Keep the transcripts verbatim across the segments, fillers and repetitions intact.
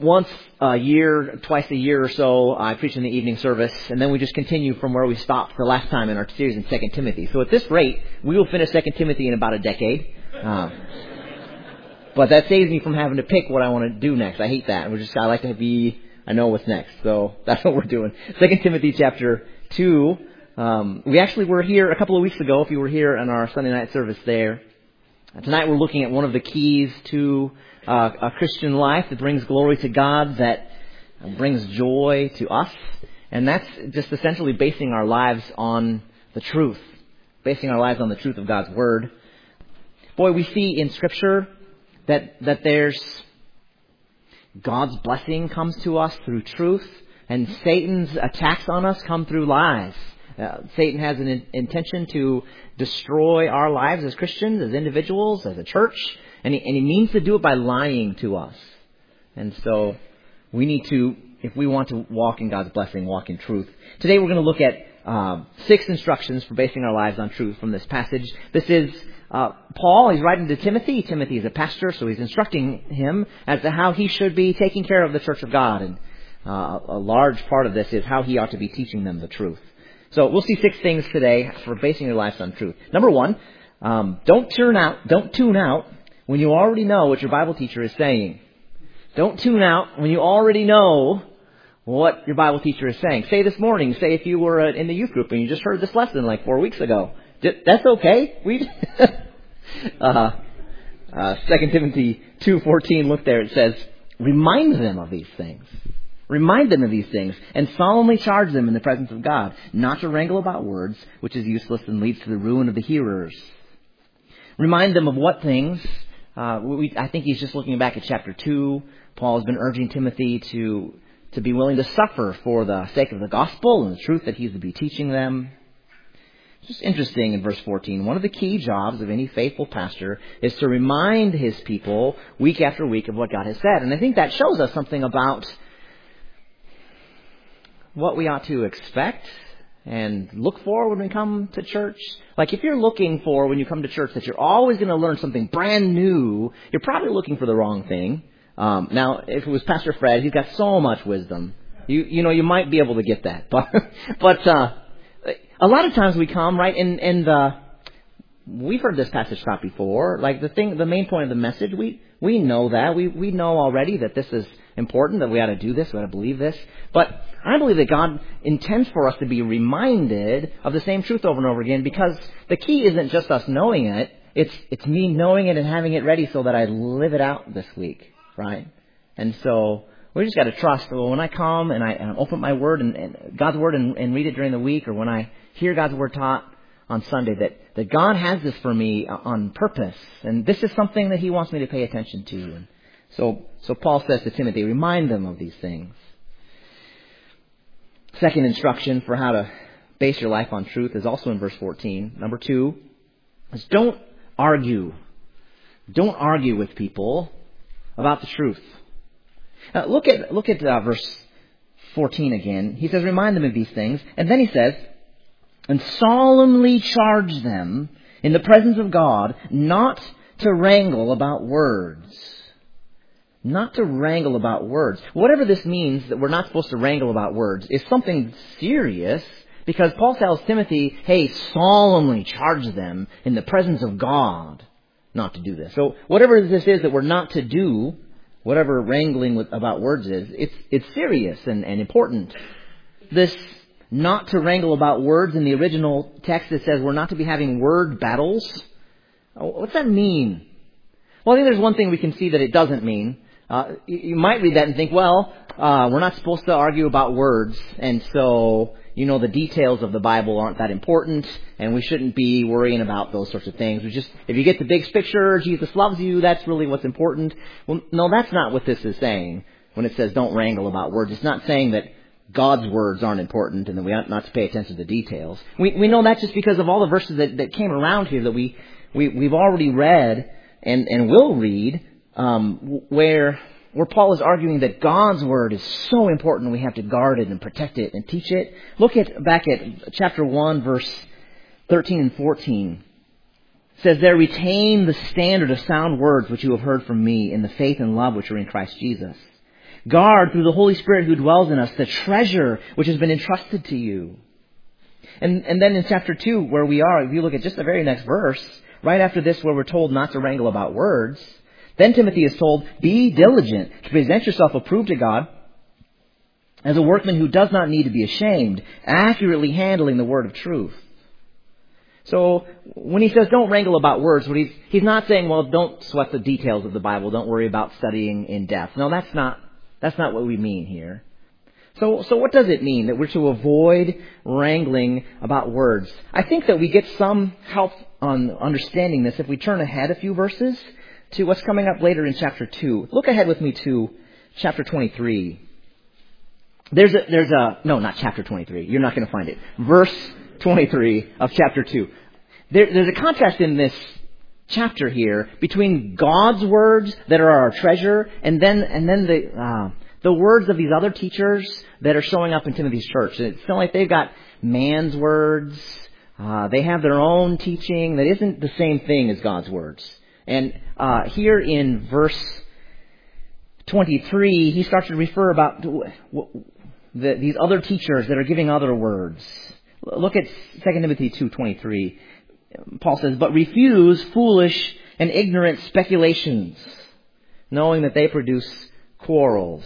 once a year, twice a year or so, I preach in the evening service, and then we just continue from where we stopped the last time in our series in Second Timothy. So at this rate, we will finish Second Timothy in about a decade. Uh, but that saves me from having to pick what I want to do next. I hate that. We're just I like to be. I know what's next, so that's what we're doing. Second Timothy chapter two. Um, we actually were here a couple of weeks ago. If you were here in our Sunday night service there. Tonight we're looking at one of the keys to uh, a Christian life that brings glory to God, that brings joy to us. And that's just essentially basing our lives on the truth. Basing our lives on the truth of God's Word. Boy, we see in Scripture that, that there's God's blessing comes to us through truth, and Satan's attacks on us come through lies. Uh, Satan has an in- intention to destroy our lives as Christians, as individuals, as a church, and he, and he means to do it by lying to us. And so we need to, if we want to walk in God's blessing, walk in truth. Today we're going to look at uh, six instructions for basing our lives on truth from this passage. This is uh, Paul. He's writing to Timothy. Timothy is a pastor, so he's instructing him as to how he should be taking care of the church of God. And uh, a large part of this is how he ought to be teaching them the truth. So we'll see six things today for basing your lives on truth. Number one, um, don't turn out, don't tune out when you already know what your Bible teacher is saying. Don't tune out when you already know what your Bible teacher is saying. Say this morning, say if you were in the youth group and you just heard this lesson like four weeks ago. That's okay. We, uh, uh, Second Timothy two fourteen, look there, it says, remind them of these things. Remind them of these things and solemnly charge them in the presence of God, not to wrangle about words, which is useless and leads to the ruin of the hearers. Remind them of what things? Uh, we, I think he's just looking back at chapter two. Paul has been urging Timothy to, to be willing to suffer for the sake of the gospel and the truth that he's to be teaching them. It's just interesting in verse fourteen. One of the key jobs of any faithful pastor is to remind his people week after week of what God has said. And I think that shows us something about what we ought to expect and look for when we come to church. Like if you're looking for, when you come to church, that you're always going to learn something brand new, you're probably looking for the wrong thing. Um, now, if it was Pastor Fred, he's got so much wisdom. You you know, you might be able to get that. But but uh, a lot of times we come, right, and, and uh, we've heard this passage taught before. Like the thing, the main point of the message, we, we know that. We, we know already that this is important, that we ought to do this, we ought to believe this. But I believe that God intends for us to be reminded of the same truth over and over again, because the key isn't just us knowing it. It's it's me knowing it and having it ready so that I live it out this week, right? And so we just got to trust. Well, when I come and I, and I open my Word and, and God's Word and, and read it during the week, or when I hear God's Word taught on Sunday, that, that God has this for me on purpose. And this is something that He wants me to pay attention to. And so, so Paul says to Timothy, remind them of these things. Second instruction for how to base your life on truth is also in verse fourteen. Number two is don't argue. Don't argue with people about the truth. Now look at look at uh, verse fourteen again. He says, remind them of these things. And then he says, and solemnly charge them in the presence of God not to wrangle about words. Not to wrangle about words. Whatever this means, that we're not supposed to wrangle about words, is something serious, because Paul tells Timothy, hey, solemnly charge them in the presence of God not to do this. So whatever this is that we're not to do, whatever wrangling with, about words is, it's it's serious and, and important. This not to wrangle about words in the original text, it says we're not to be having word battles. What's that mean? Well, I think there's one thing we can see that it doesn't mean. Uh, you, you might read that and think, well, uh, we're not supposed to argue about words, and so, you know, the details of the Bible aren't that important, and we shouldn't be worrying about those sorts of things. We just, if you get the big picture, Jesus loves you, that's really what's important. Well, no, that's not what this is saying when it says don't wrangle about words. It's not saying that God's words aren't important and that we ought not to pay attention to the details. We we know that just because of all the verses that, that came around here that we, we, we've already read and, and will read, um, where where Paul is arguing that God's word is so important we have to guard it and protect it and teach it. Look at back at chapter one, verse thirteen and fourteen. It says there, retain the standard of sound words which you have heard from me in the faith and love which are in Christ Jesus. Guard through the Holy Spirit who dwells in us the treasure which has been entrusted to you. And, and then in chapter two, where we are, if you look at just the very next verse, right after this where we're told not to wrangle about words, then Timothy is told, be diligent to present yourself approved to God as a workman who does not need to be ashamed, accurately handling the word of truth. So when he says don't wrangle about words, what he's, he's not saying, well, don't sweat the details of the Bible. Don't worry about studying in depth. No, that's not, that's not what we mean here. So, so what does it mean that we're to avoid wrangling about words? I think that we get some help on understanding this if we turn ahead a few verses to what's coming up later in chapter two. Look ahead with me to chapter twenty-three. There's a, there's a, no, not chapter twenty-three. You're not going to find it. Verse twenty-three of chapter two. There, there's a contrast in this chapter here between God's words that are our treasure and then, and then the, uh, the words of these other teachers that are showing up in Timothy's church. It's not like they've got man's words. Uh, they have their own teaching that isn't the same thing as God's words. And uh, here in verse twenty-three, he starts to refer about the, these other teachers that are giving other words. Look at Second Timothy two twenty-three. Paul says, but refuse foolish and ignorant speculations, knowing that they produce quarrels.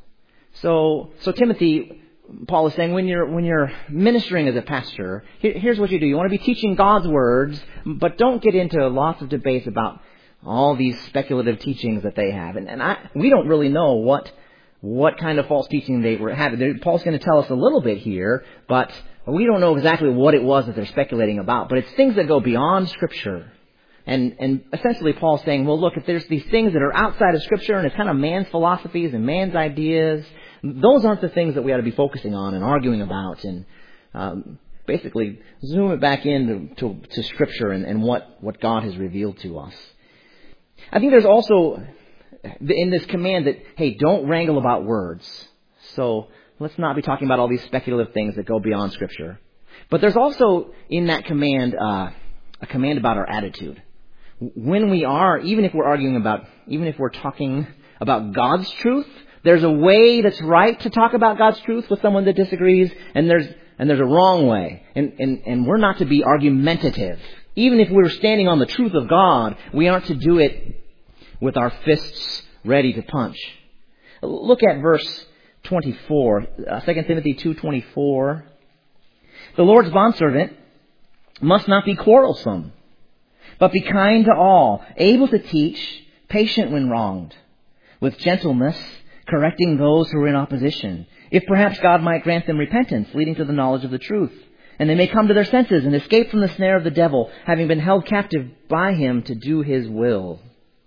So, so Timothy, Paul is saying, when you're when you're ministering as a pastor, here, here's what you do. You want to be teaching God's words, but don't get into lots of debates about all these speculative teachings that they have. And, and I, we don't really know what what kind of false teaching they were having. Paul's going to tell us a little bit here, but we don't know exactly what it was that they're speculating about. But it's things that go beyond Scripture. And, and essentially Paul's saying, well, look, if there's these things that are outside of Scripture and it's kind of man's philosophies and man's ideas, those aren't the things that we ought to be focusing on and arguing about. And um, basically zoom it back in to, to, to Scripture and, and what, what God has revealed to us. I think there's also in this command that, hey, don't wrangle about words. So let's not be talking about all these speculative things that go beyond Scripture. But there's also in that command uh, a command about our attitude. When we are, even if we're arguing about, even if we're talking about God's truth, there's a way that's right to talk about God's truth with someone that disagrees, and there's and there's a wrong way. And, and, and we're not to be argumentative. Even if we're standing on the truth of God, we aren't to do it with our fists ready to punch. Look at verse twenty-four, uh, Second Timothy two twenty-four. The Lord's bondservant must not be quarrelsome, but be kind to all, able to teach, patient when wronged, with gentleness, correcting those who are in opposition, if perhaps God might grant them repentance, leading to the knowledge of the truth, and they may come to their senses and escape from the snare of the devil, having been held captive by him to do his will.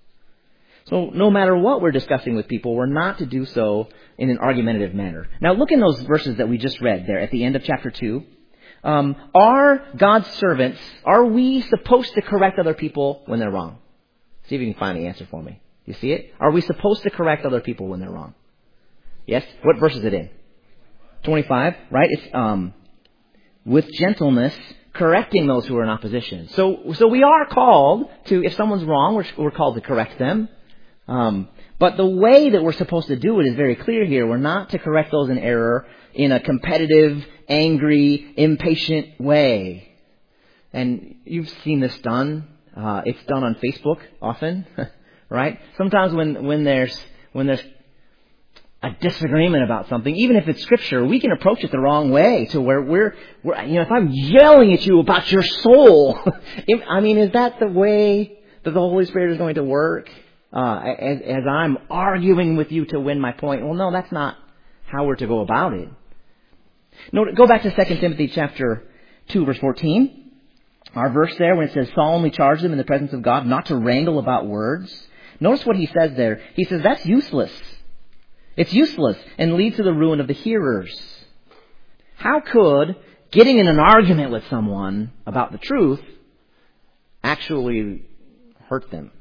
So no matter what we're discussing with people, we're not to do so in an argumentative manner. Now look in those verses that we just read there at the end of chapter two. Um, are God's servants, are we supposed to correct other people when they're wrong? See if you can find the answer for me. You see it? Are we supposed to correct other people when they're wrong? Yes? What verse is it in? twenty-five, right? It's um, with gentleness, correcting those who are in opposition. So, so we are called to, if someone's wrong, we're, we're called to correct them. Um, but the way that we're supposed to do it is very clear here. We're not to correct those in error in a competitive, angry, impatient way. And you've seen this done. Uh, it's done on Facebook often, right? Sometimes when, when there's when there's a disagreement about something, even if it's Scripture, we can approach it the wrong way to where we're, we're you know, if I'm yelling at you about your soul, if, I mean, is that the way that the Holy Spirit is going to work? Uh, as, as I'm arguing with you to win my point. Well, no, that's not how we're to go about it. No, go back to Second Timothy chapter two, verse fourteen. Our verse there when it says, solemnly charge them in the presence of God not to wrangle about words. Notice what he says there. He says that's useless. It's useless and leads to the ruin of the hearers. How could getting in an argument with someone about the truth actually hurt them?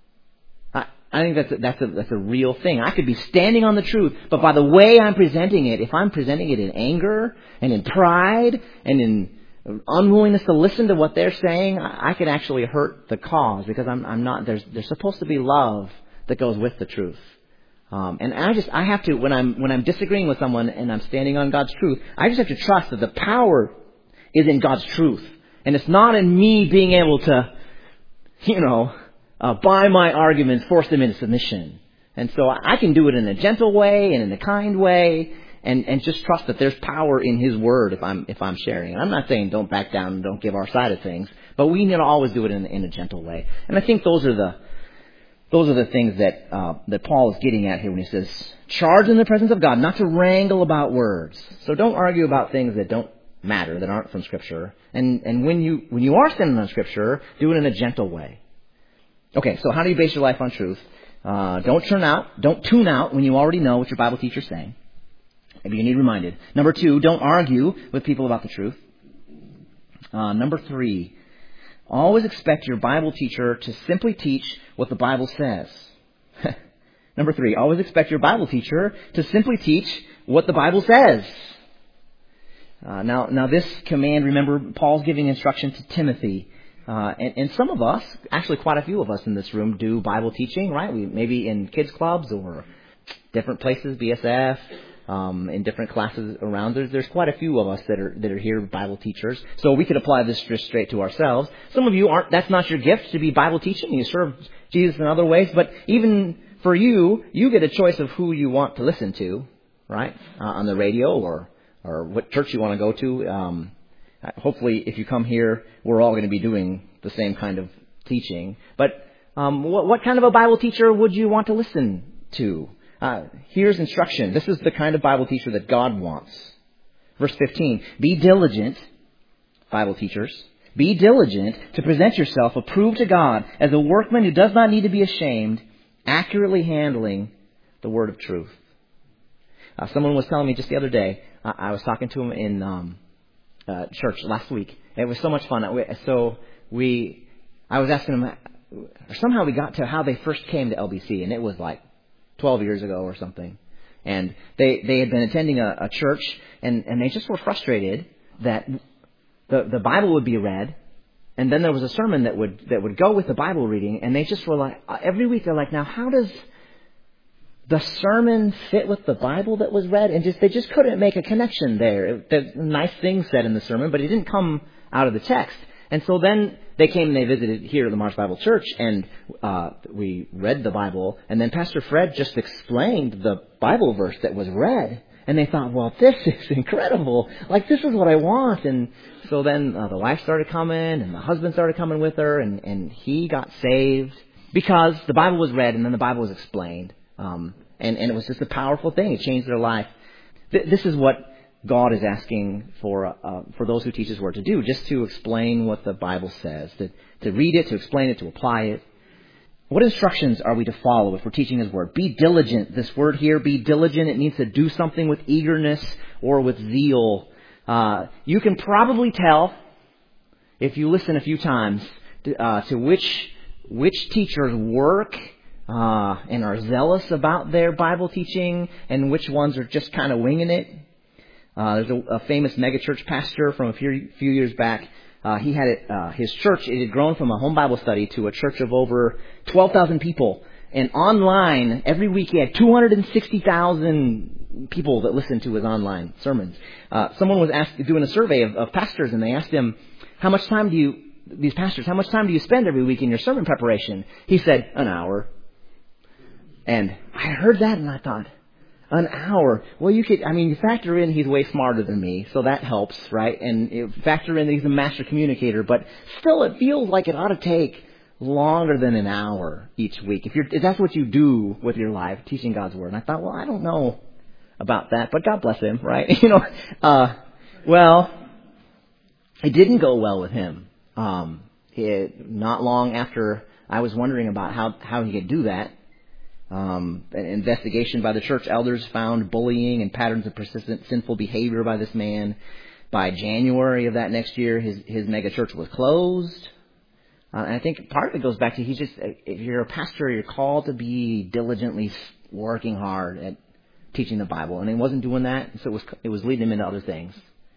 I think that's a, that's a, that's a real thing. I could be standing on the truth, but by the way I'm presenting it, if I'm presenting it in anger and in pride and in unwillingness to listen to what they're saying, I, I could actually hurt the cause because I'm, I'm not. There's there's supposed to be love that goes with the truth. Um, and I just, I have to, when I'm, when I'm disagreeing with someone and I'm standing on God's truth, I just have to trust that the power is in God's truth. And it's not in me being able to, you know, uh, by my arguments, force them into submission. And so I can do it in a gentle way and in a kind way, and, and just trust that there's power in His Word if I'm, if I'm sharing. And I'm not saying don't back down and don't give our side of things, but we need to always do it in, in a gentle way. And I think those are the, Those are the things that uh, that Paul is getting at here when he says, charge in the presence of God, not to wrangle about words. So don't argue about things that don't matter, that aren't from Scripture. And and when you when you are standing on Scripture, do it in a gentle way. Okay, so how do you base your life on truth? Uh, don't turn out, don't tune out when you already know what your Bible teacher's saying. Maybe you need reminded. Number two, don't argue with people about the truth. Uh, number three, always expect your Bible teacher to simply teach what the Bible says. Number three, always expect your Bible teacher to simply teach what the Bible says. Uh, now, now this command, remember, Paul's giving instruction to Timothy. Uh, and, and some of us, actually quite a few of us in this room, do Bible teaching, right? We maybe in kids clubs or different places, B S F, um, in different classes around. There's, there's quite a few of us that are that are here, Bible teachers. So we could apply this just straight to ourselves. Some of you aren't. That's not your gift to be Bible teaching. You serve Jesus in other ways. But even for you, you get a choice of who you want to listen to, right? Uh, on the radio or or what church you want to go to. Um, hopefully, if you come here, we're all going to be doing the same kind of teaching. But um, what, what kind of a Bible teacher would you want to listen to? Uh, here's instruction. This is the kind of Bible teacher that God wants. Verse fifteen, be diligent, Bible teachers, be diligent to present yourself approved to God as a workman who does not need to be ashamed, accurately handling the word of truth. Uh, someone was telling me just the other day, uh, I was talking to him in um, uh, church last week. It was so much fun. So we, I was asking him, somehow we got to how they first came to L B C, and it was like twelve years ago or something. And they, they had been attending a, a church, and, and they just were frustrated that the, the Bible would be read, and then there was a sermon that would that would go with the Bible reading, and they just were like, every week they're like, now how does the sermon fit with the Bible that was read? And just they just couldn't make a connection there. There's nice things said in the sermon, but it didn't come out of the text. And so then they came and they visited here at the Mars Bible Church, and uh, we read the Bible, and then Pastor Fred just explained the Bible verse that was read, and they thought, well, this is incredible. Like, this is what I want. And so then uh, the wife started coming, and the husband started coming with her, and, and he got saved because the Bible was read, and then the Bible was explained. Um, and, and it was just a powerful thing. It changed their life. Th- this is what God is asking for uh, for those who teach His Word to do, just to explain what the Bible says, to, to read it, to explain it, to apply it. What instructions are we to follow if we're teaching His Word? Be diligent. This word here, be diligent, it means to do something with eagerness or with zeal. Uh, you can probably tell, if you listen a few times, to, uh, to which which teachers work uh, and are zealous about their Bible teaching and which ones are just kind of winging it. Uh, there's a, a famous megachurch pastor from a few, few years back. Uh, he had it, uh, his church, it had grown from a home Bible study to a church of over twelve thousand people. And online, every week he had two hundred sixty thousand people that listened to his online sermons. Uh, someone was asked, doing a survey of, of pastors, and they asked him, how much time do you, these pastors, how much time do you spend every week in your sermon preparation? He said, an hour. And I heard that and I thought, an hour. Well, you could, I mean, you factor in he's way smarter than me, so that helps, right? And you factor in that he's a master communicator, but still it feels like it ought to take longer than an hour each week. If you're, if that's what you do with your life, teaching God's Word. And I thought, well, I don't know about that, but God bless him, right? you know, uh, well, it didn't go well with him. Um, it, not long after I was wondering about how, how he could do that, Um, an investigation by the church elders found bullying and patterns of persistent sinful behavior by this man. By January of that next year, his his mega church was closed. Uh, and I think part of it goes back to he's just, if you're a pastor, you're called to be diligently working hard at teaching the Bible, and he wasn't doing that, so it was it was leading him into other things.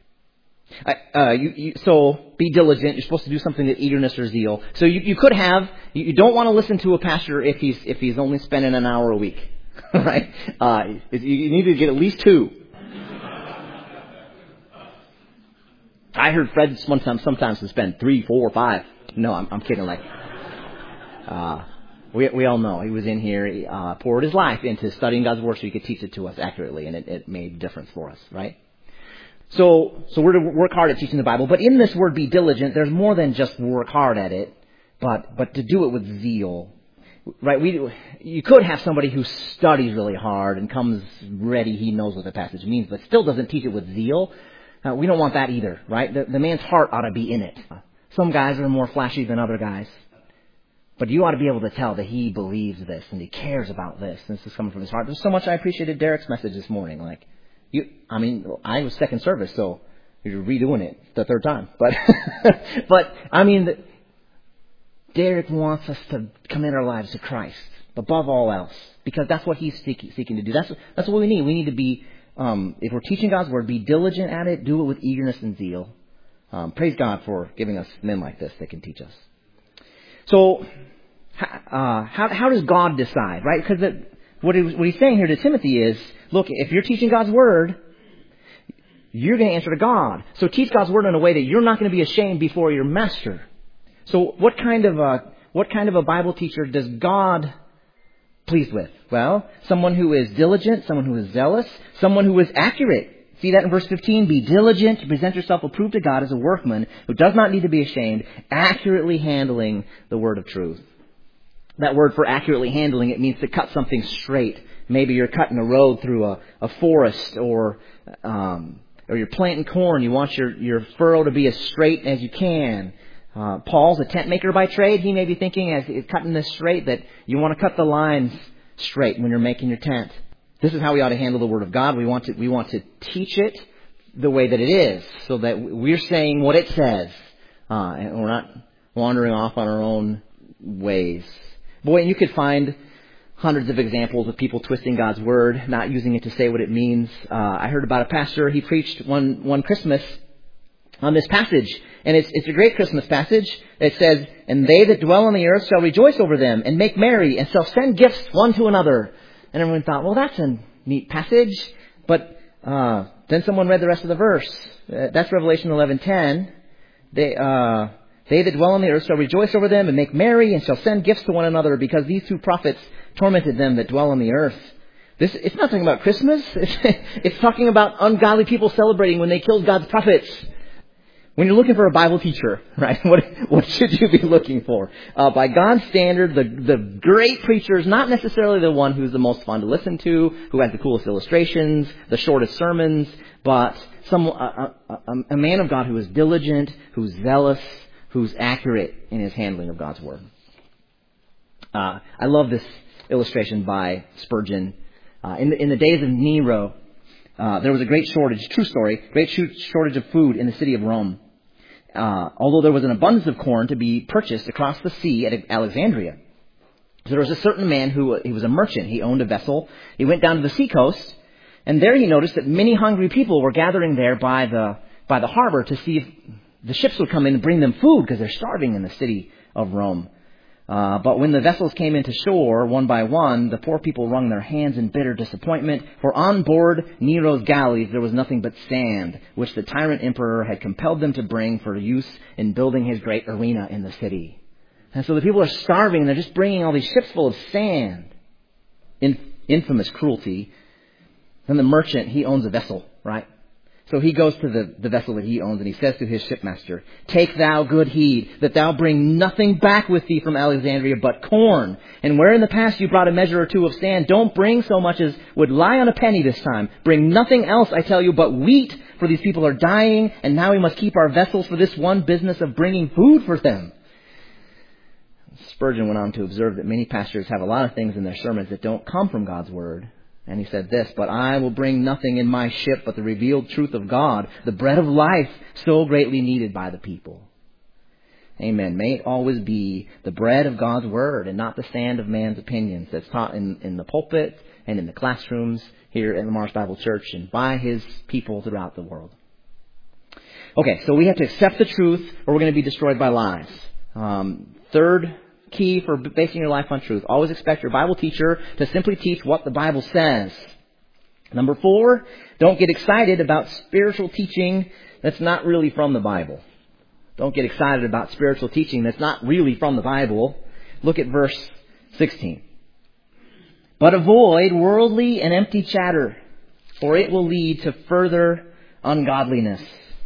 Uh, you, you, so be diligent. You're supposed to do something with eagerness or zeal. So you, you could have, you, you don't want to listen to a pastor if he's if he's only spending an hour a week. right? Uh, you need to get at least two. I heard Fred sometimes, sometimes to spend three, four, five. No, I'm, I'm kidding. Like, uh, we we all know he was in here, he, uh, poured his life into studying God's Word so he could teach it to us accurately, and it, it made a difference for us, right? So, so we're to work hard at teaching the Bible, but in this word "be diligent," there's more than just work hard at it, but but to do it with zeal, right? We you could have somebody who studies really hard and comes ready, he knows what the passage means, but still doesn't teach it with zeal. Uh, we don't want that either, right? The, the man's heart ought to be in it. Some guys are more flashy than other guys. But you ought to be able to tell that he believes this and he cares about this. And this is coming from his heart. There's so much I appreciated Derek's message this morning. Like, you, I mean, I was second service, so you're redoing it the third time. But, but I mean, the, Derek wants us to commit our lives to Christ above all else, because that's what he's seeking, seeking to do. That's that's what we need. We need to be. Um, if we're teaching God's Word, be diligent at it. Do it with eagerness and zeal. Um, praise God for giving us men like this that can teach us. So, uh, how, how does God decide, right? Because what, what he's saying here to Timothy is, look, if you're teaching God's Word, you're going to answer to God. So teach God's Word in a way that you're not going to be ashamed before your master. So what kind of a, what kind of a Bible teacher does God pleased with? Well, someone who is diligent, someone who is zealous, someone who is accurate. See that in verse fifteen? Be diligent to present yourself approved to God as a workman who does not need to be ashamed, accurately handling the word of truth. That word for accurately handling, it means to cut something straight. Maybe you're cutting a road through a, a forest, or um, or you're planting corn. You want your, your furrow to be as straight as you can. Uh, Paul's a tent maker by trade. He may be thinking, as he's cutting this straight, that you want to cut the lines straight when you're making your tent. This is how we ought to handle the Word of God. We want to we want to teach it the way that it is, so that we're saying what it says, uh, and we're not wandering off on our own ways. Boy, and you could find hundreds of examples of people twisting God's Word, not using it to say what it means. Uh, I heard about a pastor. He preached one one Christmas on this passage. And it's, it's a great Christmas passage. It says, "And they that dwell on the earth shall rejoice over them, and make merry, and shall send gifts one to another." And everyone thought, well, that's a neat passage. But uh, then someone read the rest of the verse. Uh, that's Revelation eleven ten. They, uh, they that dwell on the earth shall rejoice over them, and make merry, and shall send gifts to one another, because these two prophets tormented them that dwell on the earth. This, it's not talking about Christmas. It's, it's talking about ungodly people celebrating when they killed God's prophets. When you're looking for a Bible teacher, right, what what should you be looking for? Uh, by God's standard, the the great preacher is not necessarily the one who's the most fun to listen to, who has the coolest illustrations, the shortest sermons, but some a, a, a man of God who is diligent, who's zealous, who's accurate in his handling of God's Word. Uh, I love this illustration by Spurgeon. Uh, in the, in the days of Nero, uh, there was a great shortage, true story, great shortage of food in the city of Rome. Uh, although there was an abundance of corn to be purchased across the sea at Alexandria. So there was a certain man who he was a merchant. He owned a vessel. He went down to the seacoast, and there he noticed that many hungry people were gathering there by the by the harbor to see if the ships would come in and bring them food, because they're starving in the city of Rome. Uh, but when the vessels came into shore, one by one, the poor people wrung their hands in bitter disappointment, for on board Nero's galleys there was nothing but sand, which the tyrant emperor had compelled them to bring for use in building his great arena in the city. And so the people are starving, and they're just bringing all these ships full of sand. In, infamous cruelty. Then the merchant, he owns a vessel, right? So he goes to the, the vessel that he owns, and he says to his shipmaster, "Take thou good heed that thou bring nothing back with thee from Alexandria but corn. And where in the past you brought a measure or two of sand, don't bring so much as would lie on a penny this time. Bring nothing else, I tell you, but wheat, for these people are dying, and now we must keep our vessels for this one business of bringing food for them." Spurgeon went on to observe that many pastors have a lot of things in their sermons that don't come from God's Word. And he said this, "But I will bring nothing in my ship but the revealed truth of God, the bread of life, so greatly needed by the people." Amen. May it always be the bread of God's Word and not the sand of man's opinions that's taught in, in the pulpit and in the classrooms here at Lamar's Bible Church and by His people throughout the world. Okay, so we have to accept the truth or we're going to be destroyed by lies. Um, third key for basing your life on truth. Always expect your Bible teacher to simply teach what the Bible says. Number four, don't get excited about spiritual teaching that's not really from the Bible. Don't get excited about spiritual teaching that's not really from the Bible. Look at verse sixteen. But avoid worldly and empty chatter, for it will lead to further ungodliness.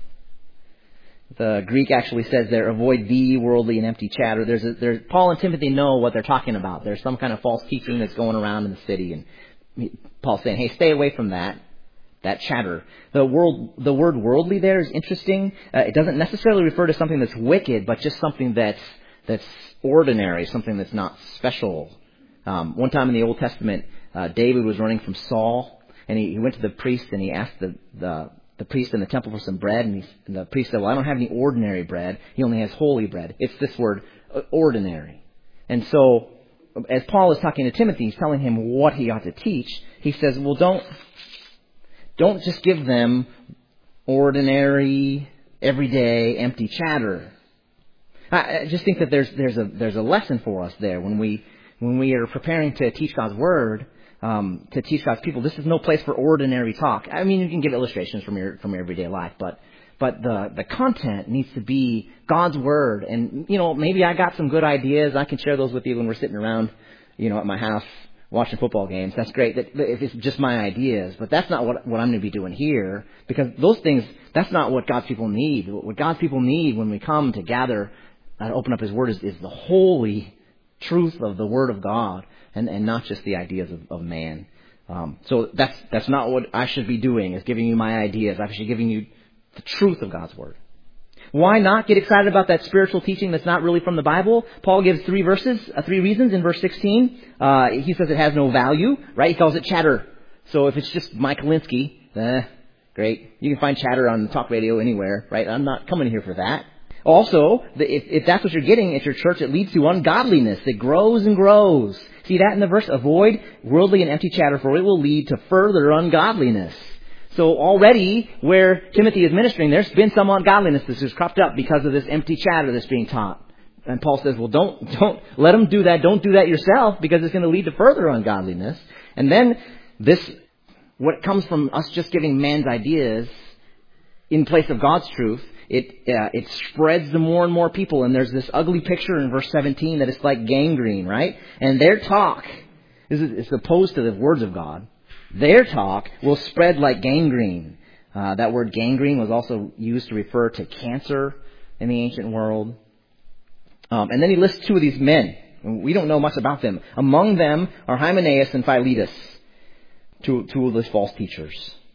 The Greek actually says there, avoid the worldly and empty chatter. There's, a, there's Paul and Timothy know what they're talking about. There's some kind of false teaching that's going around in the city, and Paul's saying, hey, stay away from that, that chatter. The world, the word worldly there is interesting. Uh, it doesn't necessarily refer to something that's wicked, but just something that's that's ordinary, something that's not special. Um, one time in the Old Testament, uh, David was running from Saul, and he, he went to the priest and he asked the the the priest in the temple for some bread, and, he, and the priest said, well, I don't have any ordinary bread. He only has holy bread. It's this word, uh, ordinary. And so, as Paul is talking to Timothy, he's telling him what he ought to teach. He says, well, don't, don't just give them ordinary, everyday, empty chatter. I, I just think that there's, there's a, there's a lesson for us there when we, when we are preparing to teach God's Word. Um, to teach God's people, this is no place for ordinary talk. I mean, you can give illustrations from your from your everyday life, but but the the content needs to be God's Word. And you know, maybe I got some good ideas. I can share those with you when we're sitting around, you know, at my house watching football games. That's great. That if it's just my ideas, but that's not what what I'm going to be doing here, because those things, that's not what God's people need. What God's people need when we come to gather and open up His Word is, is the holy truth of the Word of God. And, and not just the ideas of, of man. Um, so that's that's not what I should be doing, is giving you my ideas. I should be giving you the truth of God's Word. Why not get excited about that spiritual teaching that's not really from the Bible? Paul gives three verses, uh, three reasons in verse sixteen. Uh, he says it has no value, right? He calls it chatter. So if it's just Mike Linsky, eh, great. You can find chatter on the talk radio anywhere, right? I'm not coming here for that. Also, if, if that's what you're getting at your church, it leads to ungodliness. It grows and grows. See that in the verse? Avoid worldly and empty chatter, for it will lead to further ungodliness. So already, where Timothy is ministering, there's been some ungodliness that has cropped up because of this empty chatter that's being taught. And Paul says, well, don't, don't let them do that. Don't do that yourself, because it's going to lead to further ungodliness. And then this, what comes from us just giving man's ideas in place of God's truth, It uh, it spreads to more and more people, and there's this ugly picture in verse seventeen that it's like gangrene, right? And their talk is, is opposed to the words of God. Their talk will spread like gangrene. Uh, that word gangrene was also used to refer to cancer in the ancient world. Um, and then he lists two of these men. We don't know much about them. Among them are Hymenaeus and Philetus, two, two of those false teachers.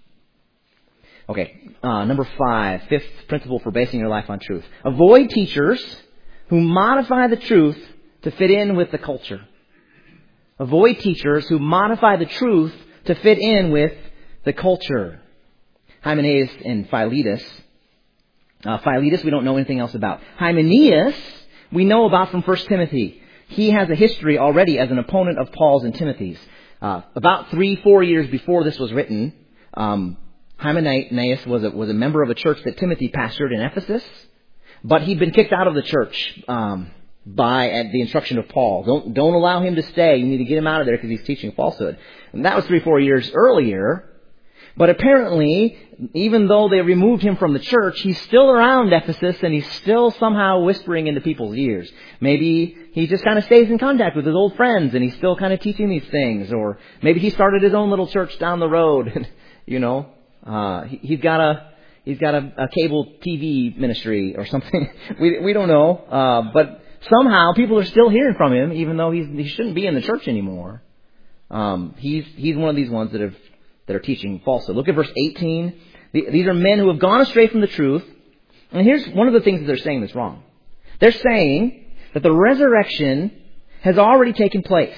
Okay, uh, number five, fifth principle for basing your life on truth. Avoid teachers who modify the truth to fit in with the culture. Avoid teachers who modify the truth to fit in with the culture. Hymenaeus and Philetus. Uh, Philetus we don't know anything else about. Hymenaeus we know about from First Timothy. He has a history already as an opponent of Paul's and Timothy's. Uh, about three, four years before this was written, um, Hymenaeus was a, was a member of a church that Timothy pastored in Ephesus, but he'd been kicked out of the church um, by at the instruction of Paul. Don't don't allow him to stay. You need to get him out of there because he's teaching falsehood. And that was three, four years earlier. But apparently, even though they removed him from the church, he's still around Ephesus, and he's still somehow whispering into people's ears. Maybe he just kind of stays in contact with his old friends, and he's still kind of teaching these things. Or maybe he started his own little church down the road, and you know. Uh, he, he's got a he's got a, a cable T V ministry or something. we we don't know, uh, but somehow people are still hearing from him, even though he's he shouldn't be in the church anymore. Um, he's he's one of these ones that have that are teaching falsehood. Look at verse eighteen. The, these are men who have gone astray from the truth. And here's one of the things that they're saying that's wrong. They're saying that the resurrection has already taken place.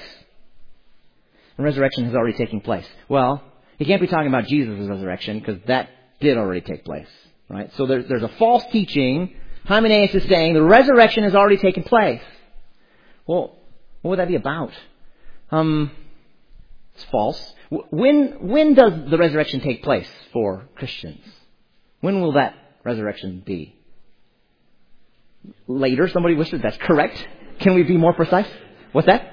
The resurrection has already taken place. Well, he can't be talking about Jesus' resurrection, because that did already take place, right? So there's, there's a false teaching. Hymenaeus is saying the resurrection has already taken place. Well, what would that be about? Um, it's false. When when does the resurrection take place for Christians? When will that resurrection be? Later, somebody wishes that's correct. Can we be more precise? What's that?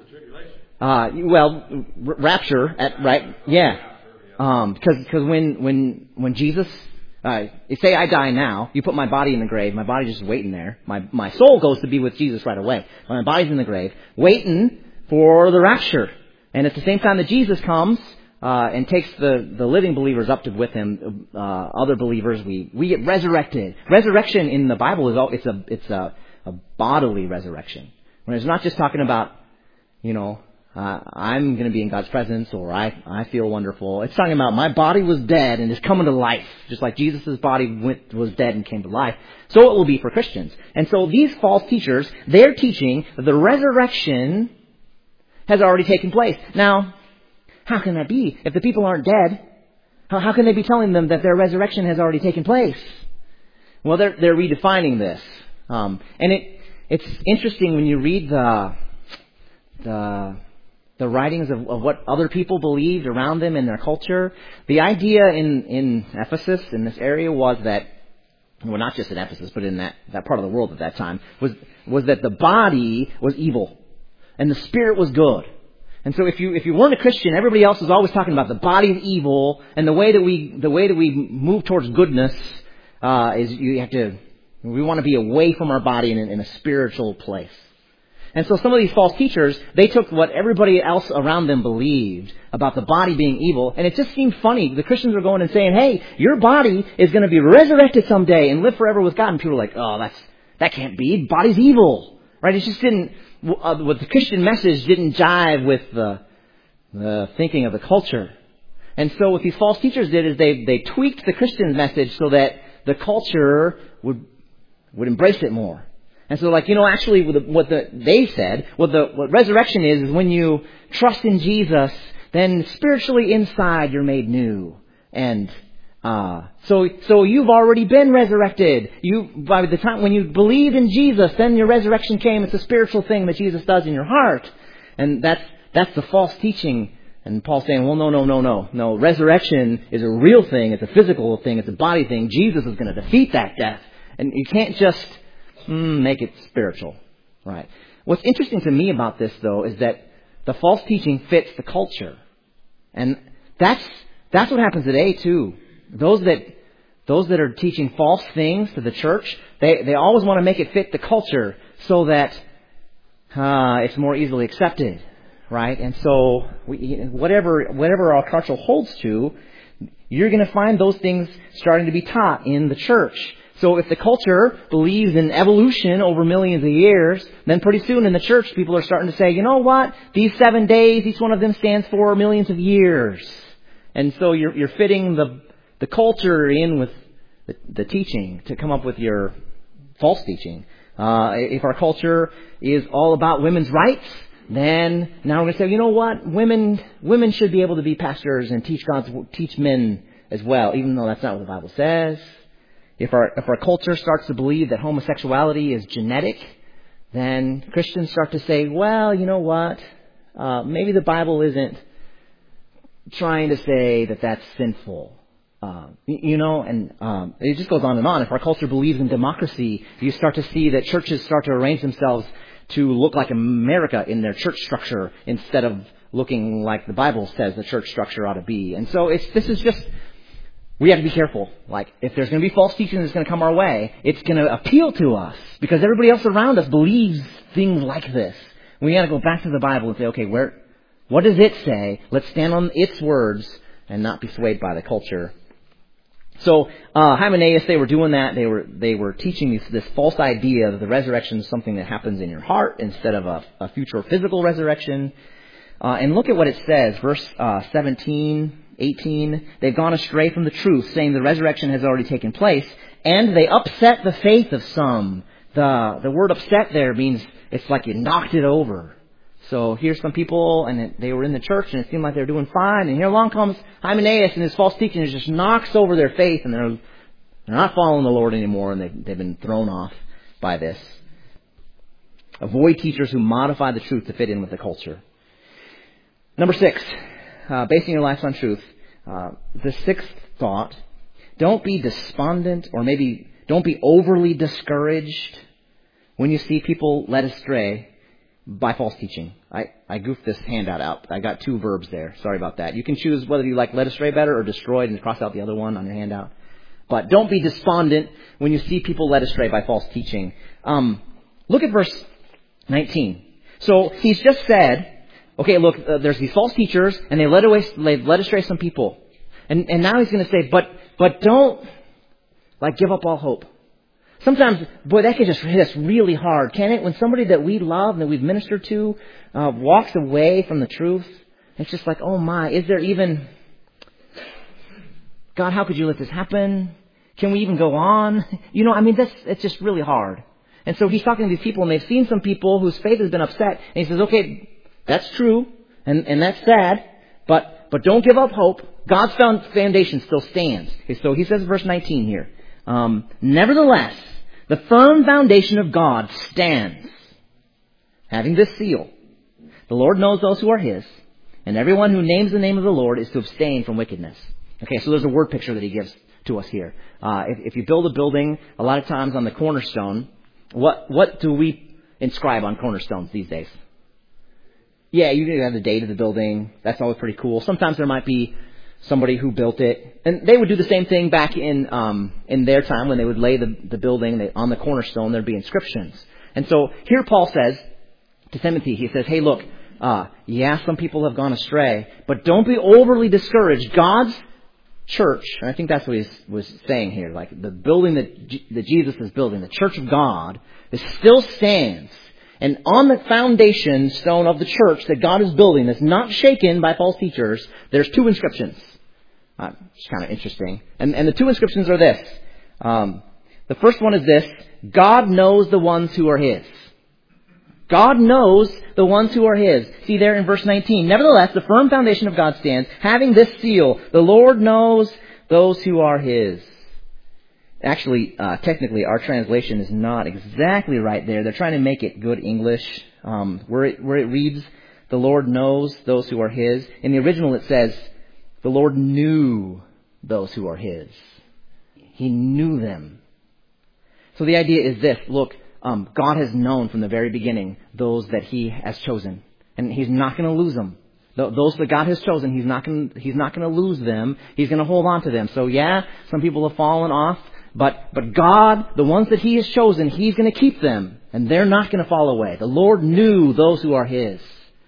Uh, well, r- rapture, at, right? Yeah. Um, because because when when when Jesus, uh, say I die now, you put my body in the grave, my body's just waiting there. My my soul goes to be with Jesus right away. My body's in the grave, waiting for the rapture. And at the same time that Jesus comes uh, and takes the, the living believers up to with him, uh, other believers, we we get resurrected. Resurrection in the Bible is all, it's a it's a, a bodily resurrection. When it's not just talking about, you know. Uh, I'm going to be in God's presence, or I, I feel wonderful. It's talking about my body was dead and is coming to life, just like Jesus' body went, was dead and came to life. So it will be for Christians. And so these false teachers, they're teaching that the resurrection has already taken place. Now, how can that be? If the people aren't dead, how, how can they be telling them that their resurrection has already taken place? Well, they're, they're redefining this. Um, and it, it's interesting when you read the, the, the writings of, of what other people believed around them in their culture. The idea in, in Ephesus, in this area, was that, well, not just in Ephesus, but in that, that part of the world at that time, was, was that the body was evil and the spirit was good. And so if you, if you weren't a Christian, everybody else was always talking about the body is evil, and the way that we, the way that we move towards goodness, uh, is you have to, we want to be away from our body in, in a spiritual place. And so some of these false teachers, they took what everybody else around them believed about the body being evil, and it just seemed funny. The Christians were going and saying, hey, your body is going to be resurrected someday and live forever with God. And people were like, oh, that's, that can't be. Body's evil. Right? It just didn't, uh, what the Christian message didn't jive with the, the thinking of the culture. And so what these false teachers did is they, they tweaked the Christian message so that the culture would, would embrace it more. And so, like, you know, actually, what, the, what the, they said, what the what resurrection is, is when you trust in Jesus, then spiritually inside you're made new. And uh, so, so you've already been resurrected. You by the time when you believe in Jesus, then your resurrection came. It's a spiritual thing that Jesus does in your heart, and that's that's the false teaching. And Paul's saying, well, no, no, no, no, no. Resurrection is a real thing. It's a physical thing. It's a body thing. Jesus is going to defeat that death, and you can't just Mm, make it spiritual. Right. What's interesting to me about this, though, is that the false teaching fits the culture. And that's that's what happens today, too. Those that those that are teaching false things to the church, they, they always want to make it fit the culture so that uh, it's more easily accepted. Right? And so we, whatever whatever our culture holds to, you're going to find those things starting to be taught in the church. So if the culture believes in evolution over millions of years, then pretty soon in the church people are starting to say, you know what? These seven days, each one of them stands for millions of years. And so you're, you're fitting the, the culture in with the, the teaching to come up with your false teaching. Uh, if our culture is all about women's rights, then now we're going to say, you know what? Women, women should be able to be pastors and teach God's, teach men as well, even though that's not what the Bible says. If our if our culture starts to believe that homosexuality is genetic, then Christians start to say, well, you know what? Uh, maybe the Bible isn't trying to say that that's sinful. Uh, you know, and um, it just goes on and on. If our culture believes in democracy, you start to see that churches start to arrange themselves to look like America in their church structure instead of looking like the Bible says the church structure ought to be. And so it's this is just... We have to be careful. Like, if there's going to be false teaching that's going to come our way, it's going to appeal to us because everybody else around us believes things like this. We got to go back to the Bible and say, okay, where, what does it say? Let's stand on its words and not be swayed by the culture. So, uh, Hymenaeus, they were doing that. They were, they were teaching this, this false idea that the resurrection is something that happens in your heart instead of a, a future physical resurrection. Uh, and look at what it says, verse uh, seventeen. eighteen, they've gone astray from the truth, saying the resurrection has already taken place, and they upset the faith of some. The the word upset there means it's like you knocked it over. So here's some people, and it, they were in the church, and it seemed like they were doing fine, and here along comes Hymenaeus, and his false teaching just knocks over their faith, and they're, they're not following the Lord anymore, and they've, they've been thrown off by this. Avoid teachers who modify the truth to fit in with the culture. Number six. Uh, basing your life on truth. Uh, the sixth thought, don't be despondent or maybe don't be overly discouraged when you see people led astray by false teaching. I, I goofed this handout out. I got two verbs there. Sorry about that. You can choose whether you like led astray better or destroyed and cross out the other one on your handout. But don't be despondent when you see people led astray by false teaching. Um, look at verse nineteen. So he's just said, okay, look, uh, there's these false teachers, and they led away, they led astray some people. And, and now he's going to say, but, but don't, like, give up all hope. Sometimes, boy, that can just hit us really hard, can it? When somebody that we love and that we've ministered to uh, walks away from the truth, it's just like, oh my, is there even... God, how could you let this happen? Can we even go on? You know, I mean, that's it's just really hard. And so he's talking to these people, and they've seen some people whose faith has been upset. And he says, okay, that's true, and, and that's sad, but but don't give up hope. God's foundation still stands. Okay, so he says in verse nineteen here, um, nevertheless, the firm foundation of God stands, having this seal. The Lord knows those who are His, and everyone who names the name of the Lord is to abstain from wickedness. Okay, so there's a word picture that he gives to us here. Uh, if, if you build a building, a lot of times on the cornerstone, what what do we inscribe on cornerstones these days? Yeah, you have the date of the building. That's always pretty cool. Sometimes there might be somebody who built it, and they would do the same thing back in um, in their time when they would lay the, the building they, on the cornerstone. There'd be inscriptions, and so here Paul says to Timothy, he says, "Hey, look, uh, yeah, some people have gone astray, but don't be overly discouraged. God's church," and I think that's what he was saying here, like the building that, G- that Jesus is building, the church of God, it still stands. And on the foundation stone of the church that God is building, that's not shaken by false teachers, there's two inscriptions. Uh, it's kind of interesting. And, and the two inscriptions are this. Um, the first one is this: God knows the ones who are His. God knows the ones who are His. See there in verse nineteen. Nevertheless, the firm foundation of God stands, having this seal: the Lord knows those who are His. Actually, uh, technically, our translation is not exactly right there. They're trying to make it good English. Um, where it where it reads, "The Lord knows those who are His." In the original, it says, "The Lord knew those who are His." He knew them. So the idea is this: look. Um, God has known from the very beginning those that He has chosen, and He's not going to lose them. Th- those that God has chosen, He's not going He's not going to lose them. He's going to hold on to them. So yeah, some people have fallen off, but but God, the ones that He has chosen, He's going to keep them, and they're not going to fall away. The Lord knew those who are His.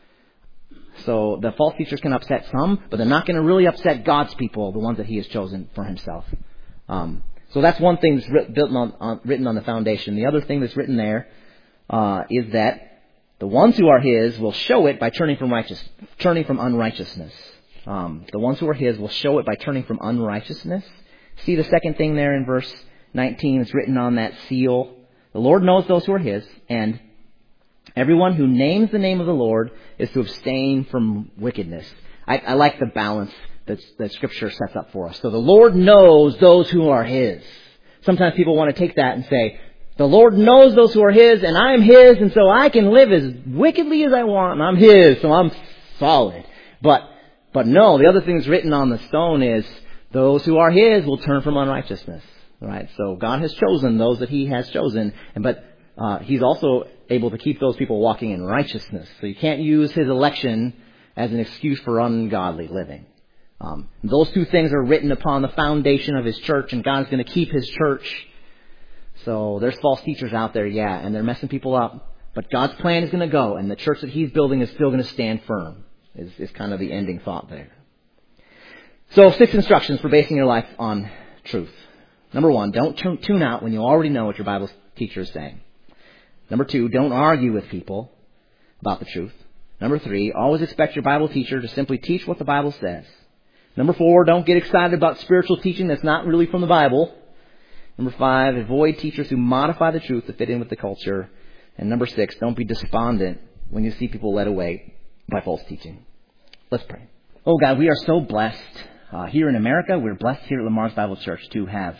So the false teachers can upset some, but they're not going to really upset God's people, the ones that He has chosen for Himself. Um, So that's one thing that's written on, on, written on the foundation. The other thing that's written there uh, is that the ones who are His will show it by turning from righteous, turning from unrighteousness. Um, the ones who are His will show it by turning from unrighteousness. See the second thing there in verse nineteen. It's written on that seal. The Lord knows those who are His, and everyone who names the name of the Lord is to abstain from wickedness. I, I like the balance that, that Scripture sets up for us. So the Lord knows those who are His. Sometimes people want to take that and say, the Lord knows those who are His, and I'm His, and so I can live as wickedly as I want, and I'm His, so I'm solid. But but no, the other thing that's written on the stone is, those who are His will turn from unrighteousness. Right? So God has chosen those that He has chosen, and but uh, He's also able to keep those people walking in righteousness. So you can't use His election as an excuse for ungodly living. Um, those two things are written upon the foundation of His church, and God's going to keep His church. So there's false teachers out there, yeah, and they're messing people up. But God's plan is going to go, and the church that He's building is still going to stand firm, is, is kind of the ending thought there. So six instructions for basing your life on truth. Number one, don't t- tune out when you already know what your Bible teacher is saying. Number two, don't argue with people about the truth. Number three, always expect your Bible teacher to simply teach what the Bible says. Number four, don't get excited about spiritual teaching that's not really from the Bible. Number five, avoid teachers who modify the truth to fit in with the culture. And number six, don't be despondent when you see people led away by false teaching. Let's pray. Oh God, we are so blessed. Uh, here in America, we're blessed here at Lamar's Bible Church to have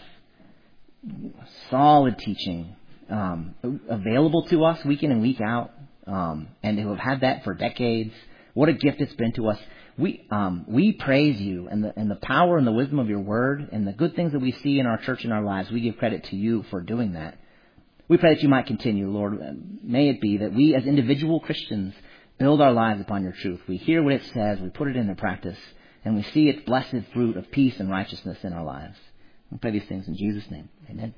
solid teaching um, available to us week in and week out, um, and who have had that for decades. What a gift it's been to us. We um, we praise You and the and the power and the wisdom of Your Word and the good things that we see in our church and our lives. We give credit to You for doing that. We pray that you might continue, Lord. May it be that we as individual Christians build our lives upon your truth. We hear what it says, we put it into practice, and we see its blessed fruit of peace and righteousness in our lives. We pray these things in Jesus' name. Amen.